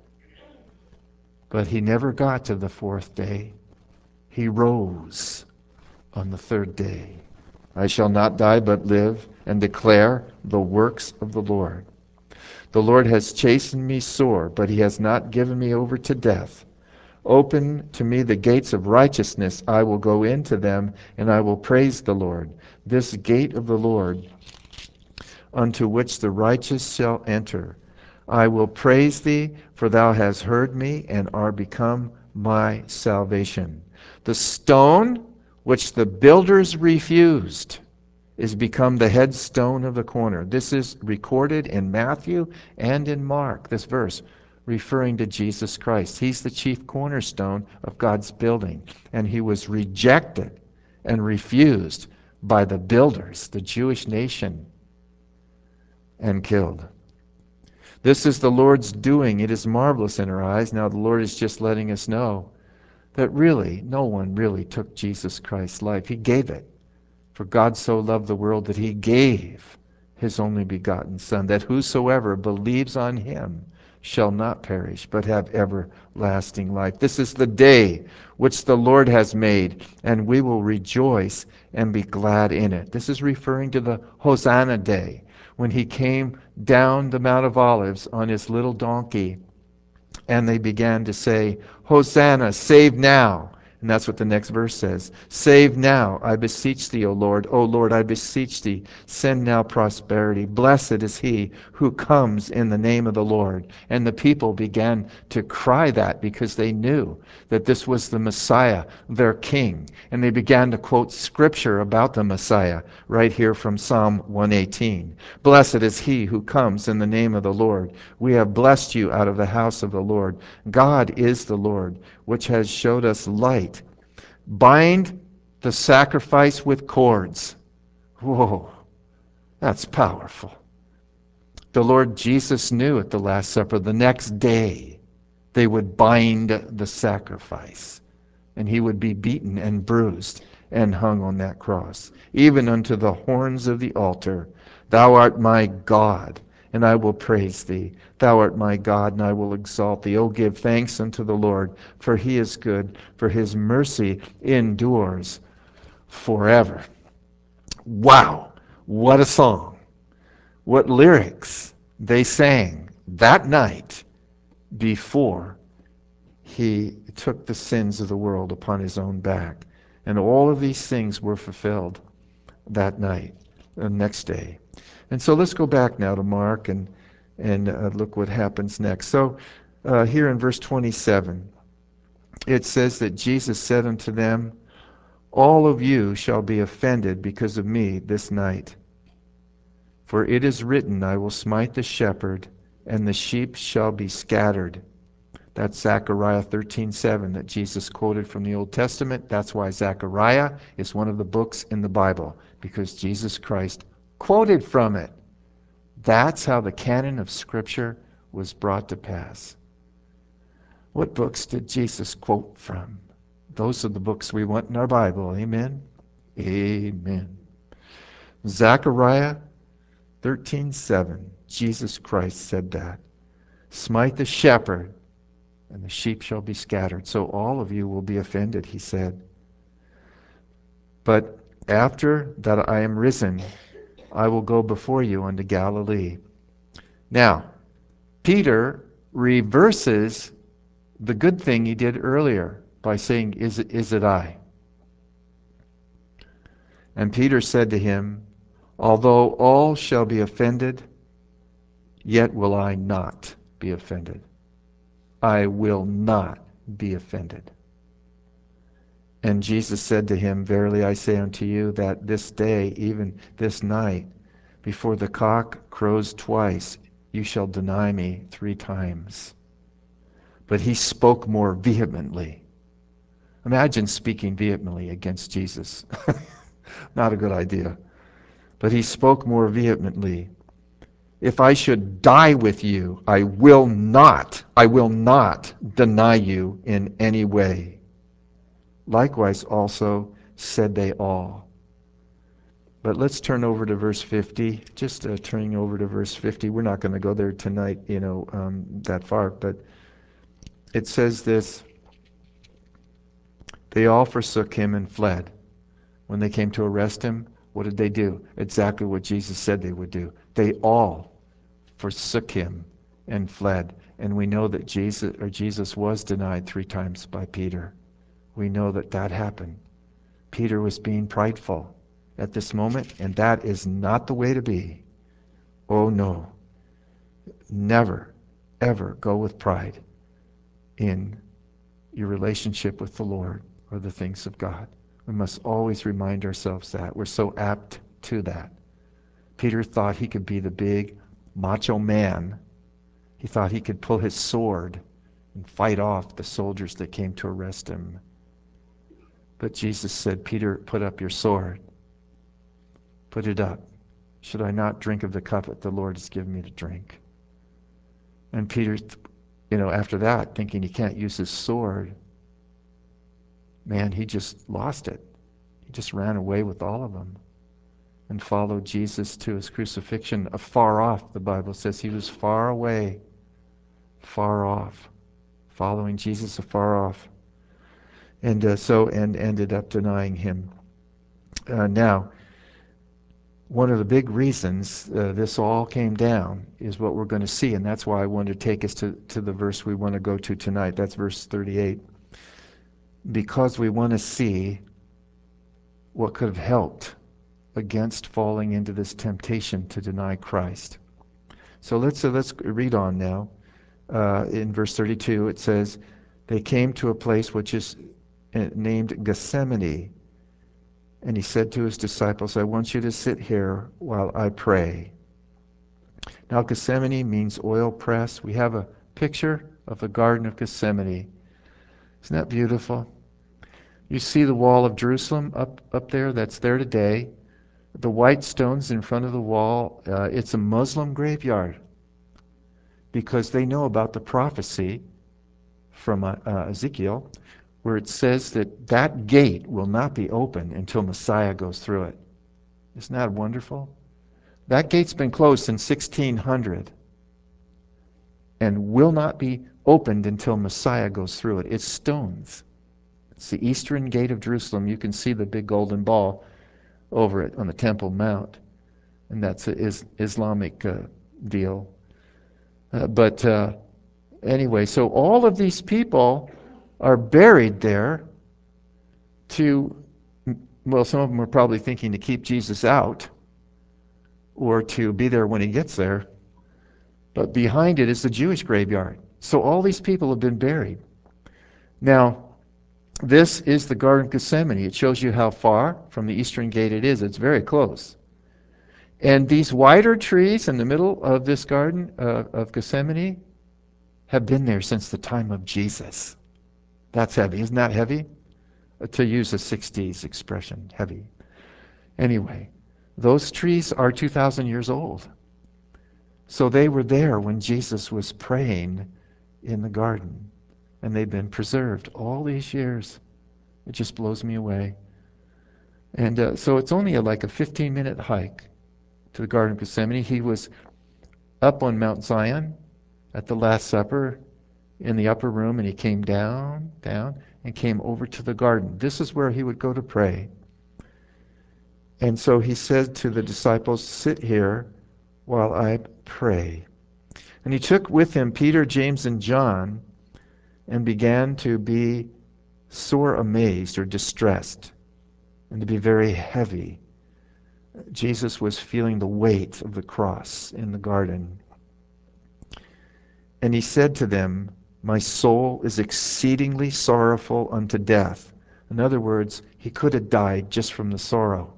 But he never got to the fourth day. He rose on the third day. I shall not die, but live, and declare the works of the Lord. The Lord has chastened me sore, but He has not given me over to death. Open to me the gates of righteousness. I will go into them, and I will praise the Lord. This gate of the Lord, unto which the righteous shall enter. I will praise Thee, for Thou hast heard me, and art become my salvation. The stone which the builders refused is become the headstone of the corner. This is recorded in Matthew and in Mark, this verse, referring to Jesus Christ. He's the chief cornerstone of God's building, and He was rejected and refused by the builders, the Jewish nation, and killed. This is the Lord's doing. It is marvelous in our eyes. Now the Lord is just letting us know that really, no one really took Jesus Christ's life. He gave it. For God so loved the world that He gave His only begotten Son, that whosoever believes on Him shall not perish, but have everlasting life. This is the day which the Lord has made, and we will rejoice and be glad in it. This is referring to the Hosanna day, when He came down the Mount of Olives on His little donkey, and they began to say, Hosanna, save now. And that's what the next verse says. Save now, I beseech Thee, O Lord. O Lord, I beseech Thee, send now prosperity. Blessed is he who comes in the name of the Lord. And the people began to cry that because they knew that this was the Messiah, their king. And they began to quote scripture about the Messiah right here from Psalm one eighteen. Blessed is he who comes in the name of the Lord. We have blessed you out of the house of the Lord. God is the Lord, which has showed us light. Bind the sacrifice with cords. Whoa, that's powerful. The Lord Jesus knew at the Last Supper the next day they would bind the sacrifice, and He would be beaten and bruised and hung on that cross. Even unto the horns of the altar, Thou art my God, and I will praise Thee. Thou art my God, and I will exalt Thee. O give thanks unto the Lord, for He is good, for His mercy endures forever. Wow, what a song. What lyrics they sang that night before he took the sins of the world upon his own back. And all of these things were fulfilled that night, the next day. And so let's go back now to Mark and, and uh, look what happens next. So uh, here in verse twenty-seven, it says that Jesus said unto them, all of you shall be offended because of me this night. For it is written, I will smite the shepherd, and the sheep shall be scattered. That's Zechariah thirteen seven that Jesus quoted from the Old Testament. That's why Zechariah is one of the books in the Bible, because Jesus Christ quoted from it. That's how the canon of Scripture was brought to pass. What books did Jesus quote from? Those are the books we want in our Bible. Amen? Amen. Zechariah thirteen seven, Jesus Christ said that. Smite the shepherd, and the sheep shall be scattered. So all of you will be offended, he said. But after that I am risen, I will go before you unto Galilee. Now, Peter reverses the good thing he did earlier by saying, Is it, is it I? And Peter said to him, although all shall be offended, yet will I not be offended. I will not be offended. And Jesus said to him, verily I say unto you that this day, even this night, before the cock crows twice, you shall deny me three times. But he spoke more vehemently. Imagine speaking vehemently against Jesus. Not a good idea. But he spoke more vehemently. If I should die with you, I will not, I will not deny you in any way. Likewise also said they all. But let's turn over to verse fifty. Just uh, turning over to verse fifty. We're not going to go there tonight, you know, um, that far. But it says this, they all forsook him and fled. When they came to arrest him, what did they do? Exactly what Jesus said they would do. They all forsook him and fled. And we know that Jesus, or Jesus was denied three times by Peter. We know that that happened. Peter was being prideful at this moment, and that is not the way to be. Oh no. Never, ever go with pride in your relationship with the Lord or the things of God. We must always remind ourselves that. We're so apt to that. Peter thought he could be the big macho man. He thought he could pull his sword and fight off the soldiers that came to arrest him. But Jesus said, Peter, put up your sword. Put it up. Should I not drink of the cup that the Lord has given me to drink? And Peter, you know, after that, thinking he can't use his sword, man, he just lost it. He just ran away with all of them and followed Jesus to his crucifixion. Afar off, the Bible says he was far away, far off, following Jesus afar off. And uh, so, and ended up denying him. Uh, now, one of the big reasons uh, this all came down is what we're going to see, and that's why I wanted to take us to, to the verse we want to go to tonight. That's verse thirty-eight. Because we want to see what could have helped against falling into this temptation to deny Christ. So let's uh, let's read on now. Uh, in verse thirty-two, it says, they came to a place which is uh, named Gethsemane, and he said to his disciples, I want you to sit here while I pray. Now, Gethsemane means oil press. We have a picture of the Garden of Gethsemane. Isn't that beautiful? You see the wall of Jerusalem up, up there? That's there today. The white stones in front of the wall, uh, it's a Muslim graveyard because they know about the prophecy from uh, uh, Ezekiel where it says that that gate will not be open until Messiah goes through it. Isn't that wonderful? That gate's been closed since sixteen hundred and will not be opened until Messiah goes through it. It's stones. It's the eastern gate of Jerusalem. You can see the big golden ball over it on the Temple Mount. And that's an is, Islamic uh, deal. Uh, but uh, anyway, so all of these people are buried there to, well, some of them are probably thinking to keep Jesus out or to be there when he gets there. But behind it is the Jewish graveyard. So all these people have been buried. Now, this is the Garden of Gethsemane. It shows you how far from the eastern gate it is. It's very close. And these wider trees in the middle of this Garden uh, of Gethsemane have been there since the time of Jesus. That's heavy. Isn't that heavy? To use a sixties expression, heavy. Anyway, those trees are two thousand years old. So they were there when Jesus was praying in the garden. And they've been preserved all these years. It just blows me away. And uh, so it's only a, like a fifteen minute hike to the Garden of Gethsemane. He was up on Mount Zion at the Last Supper in the upper room, and he came down, down, and came over to the garden. This is where he would go to pray. And so he said to the disciples, sit here while I pray. And he took with him Peter, James, and John and began to be sore amazed or distressed and to be very heavy. Jesus was feeling the weight of the cross in the garden. And he said to them, my soul is exceedingly sorrowful unto death. In other words, he could have died just from the sorrow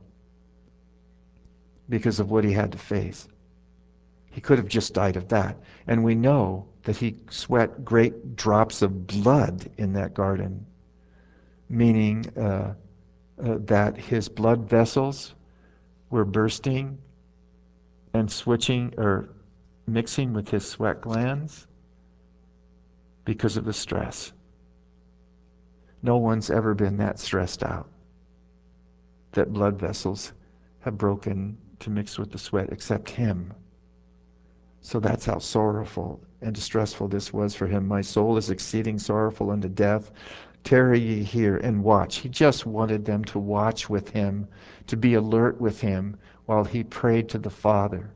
because of what he had to face. He could have just died of that. And we know that he sweat great drops of blood in that garden, meaning uh, uh, that his blood vessels were bursting and switching or mixing with his sweat glands because of the stress. No one's ever been that stressed out that blood vessels have broken to mix with the sweat except him. So that's how sorrowful and distressful this was for him. My soul is exceeding sorrowful unto death. Tarry ye here and watch. He just wanted them to watch with him, to be alert with him while he prayed to the Father.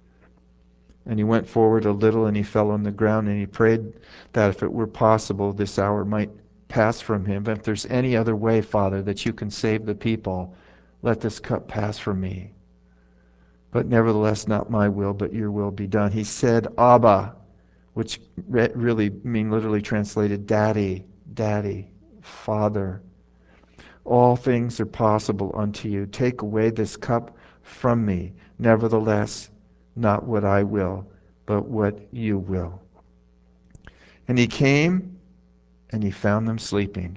And he went forward a little and he fell on the ground and he prayed that if it were possible this hour might pass from him. But if there's any other way, Father, that you can save the people, let this cup pass from me. But nevertheless, not my will, but your will be done. He said, Abba, which re- really mean literally translated, Daddy, Daddy, Father. All things are possible unto you. Take away this cup from me. Nevertheless, not what I will, but what you will. And he came and he found them sleeping.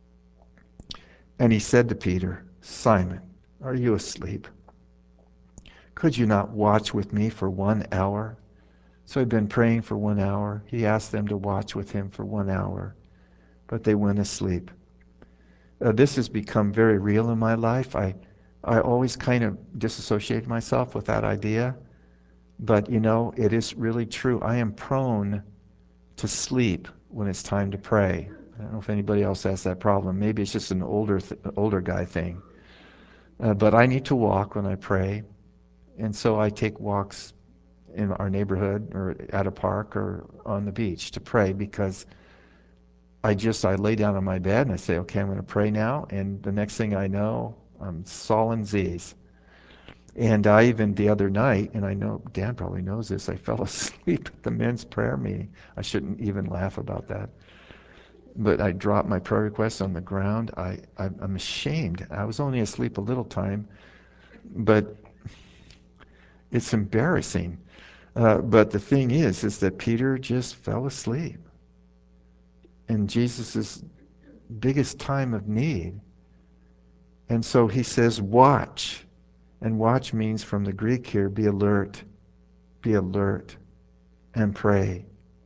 And he said to Peter, Simon, are you asleep? Could you not watch with me for one hour? So he'd been praying for one hour. He asked them to watch with him for one hour, but they went asleep. Uh, this has become very real in my life. I, I always kind of disassociate myself with that idea, but you know, it is really true. I am prone to sleep when it's time to pray. I don't know if anybody else has that problem. Maybe it's just an older, th- older guy thing. Uh, but I need to walk when I pray. And so I take walks in our neighborhood or at a park or on the beach to pray because I just, I lay down on my bed and I say, okay, I'm going to pray now. And the next thing I know, I'm sullen Z's. And I even the other night, and I know Dan probably knows this, I fell asleep at the men's prayer meeting. I shouldn't even laugh about that. But I dropped my prayer request on the ground. I, I'm, I'm ashamed. I was only asleep a little time, but it's embarrassing. Uh, but the thing is, is that Peter just fell asleep in Jesus' biggest time of need. And so he says, watch. And watch means from the Greek here, be alert, be alert, and pray.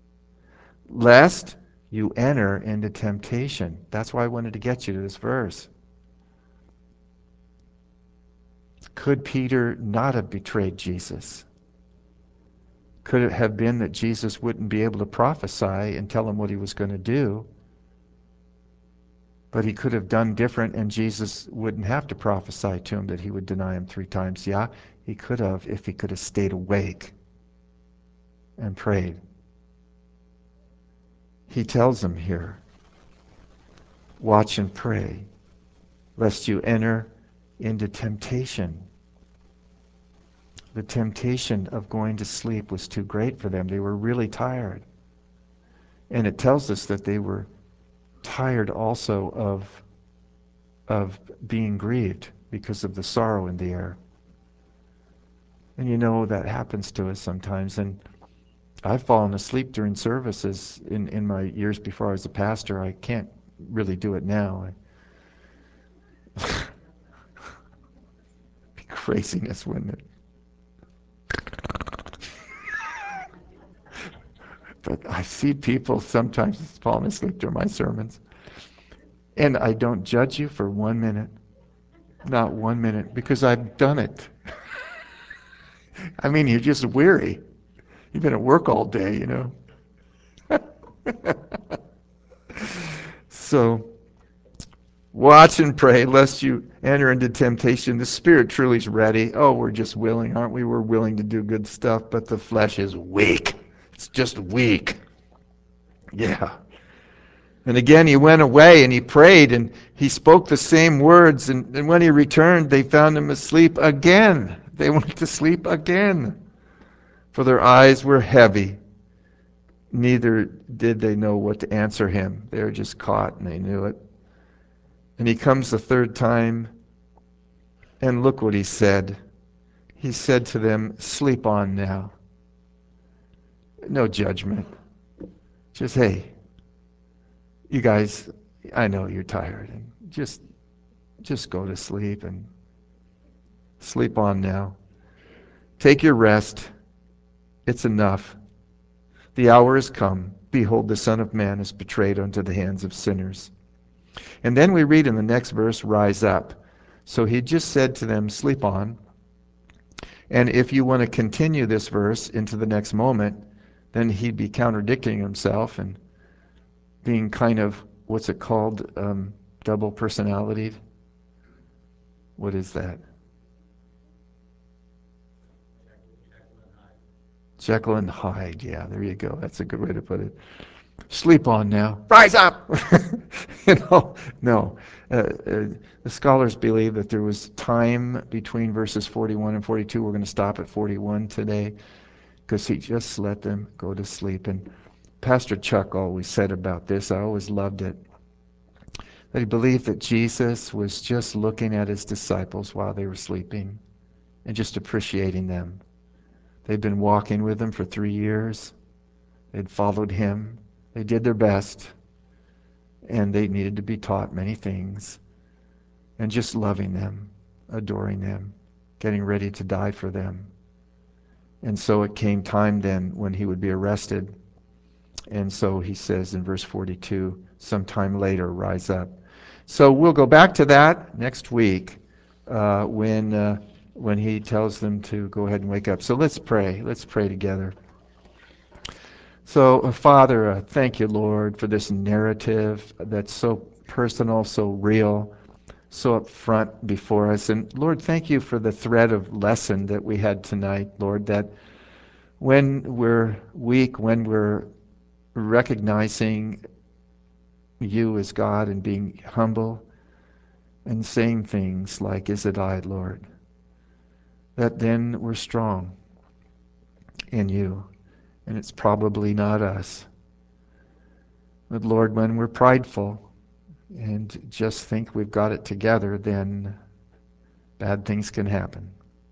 Lest you enter into temptation. That's why I wanted to get you to this verse. Could Peter not have betrayed Jesus? Could it have been that Jesus wouldn't be able to prophesy and tell him what he was going to do? But he could have done different, and Jesus wouldn't have to prophesy to him that he would deny him three times. Yeah, he could have if he could have stayed awake and prayed. He tells him here, watch and pray, lest you enter into temptation. The temptation of going to sleep was too great for them. They were really tired. And it tells us that they were tired also of, of being grieved because of the sorrow in the air. And you know that happens to us sometimes. And I've fallen asleep during services in, in my years before I was a pastor. I can't really do it now. Be craziness, wouldn't it? But I see people sometimes falling asleep during my sermons. And I don't judge you for one minute. Not one minute, because I've done it. I mean, you're just weary. You've been at work all day, you know. So, watch and pray lest you enter into temptation. The spirit truly is ready. Oh, we're just willing, aren't we? We're willing to do good stuff, but the flesh is weak. It's just weak. Yeah. And again, he went away and he prayed and he spoke the same words. And, and when he returned, they found him asleep again. They went to sleep again. For their eyes were heavy. Neither did they know what to answer him. They were just caught and they knew it. And he comes the third time. And look what he said. He said to them, sleep on now. No judgment. Just, hey, you guys, I know you're tired. And just, just go to sleep and sleep on now. Take your rest. It's enough. The hour is come. Behold, the Son of Man is betrayed unto the hands of sinners. And then we read in the next verse, rise up. So he just said to them, sleep on. And if you want to continue this verse into the next moment, then he'd be contradicting himself and being kind of, what's it called, um, double personality? What is that? Jekyll and Hyde. Yeah, there you go. That's a good way to put it. Sleep on now. Rise up! you know, no. Uh, uh, the scholars believe that there was time between verses forty-one and forty-two. We're going to stop at forty-one today because he just let them go to sleep. And Pastor Chuck always said about this, I always loved it, that he believed that Jesus was just looking at his disciples while they were sleeping and just appreciating them. They'd been walking with him for three years. They'd followed him. They did their best. And they needed to be taught many things. And just loving them, adoring them, getting ready to die for them. And so it came time then when he would be arrested. And so he says in verse forty-two, sometime later, rise up. So we'll go back to that next week uh, when, uh, when he tells them to go ahead and wake up. So let's pray. Let's pray together. So, uh, Father, uh, thank you, Lord, for this narrative that's so personal, so real, so up front before us. And Lord, thank you for the thread of lesson that we had tonight, Lord, that when we're weak, when we're recognizing you as God and being humble and saying things like, is it I, Lord, that then we're strong in you. And it's probably not us. But Lord, when we're prideful and just think we've got it together, then bad things can happen.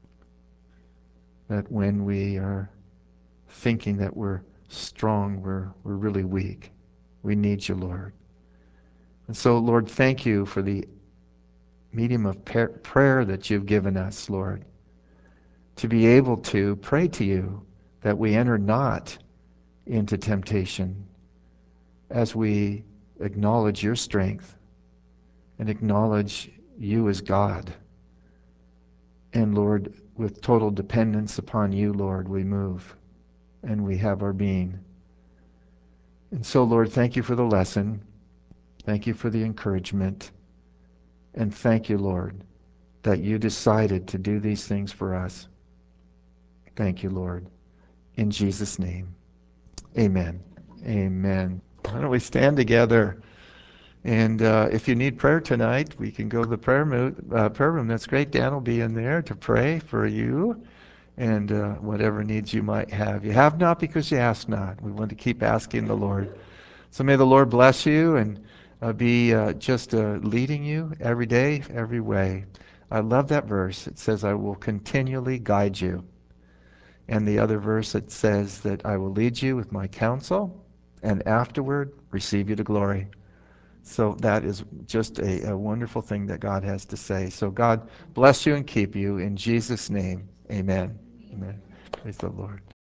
That when we are thinking that we're strong, we're, we're really weak. We need you, Lord. And so, Lord, thank you for the medium of prayer that you've given us, Lord, to be able to pray to you that we enter not into temptation as we acknowledge your strength and acknowledge you as God. And Lord, with total dependence upon you, Lord, we move and we have our being. And so, Lord, thank you for the lesson. Thank you for the encouragement. And thank you, Lord, that you decided to do these things for us. Thank you, Lord. In Jesus' name, amen. Amen. Why don't we stand together? And uh, if you need prayer tonight, we can go to the prayer, mo- uh, prayer room. That's great. Dan will be in there to pray for you and uh, whatever needs you might have. You have not because you ask not. We want to keep asking the Lord. So may the Lord bless you and uh, be uh, just uh, leading you every day, every way. I love that verse. It says, I will continually guide you. And the other verse that says that I will lead you with my counsel and afterward receive you to glory. So that is just a, a wonderful thing that God has to say. So God bless you and keep you in Jesus' name. Amen. Amen. Praise the Lord.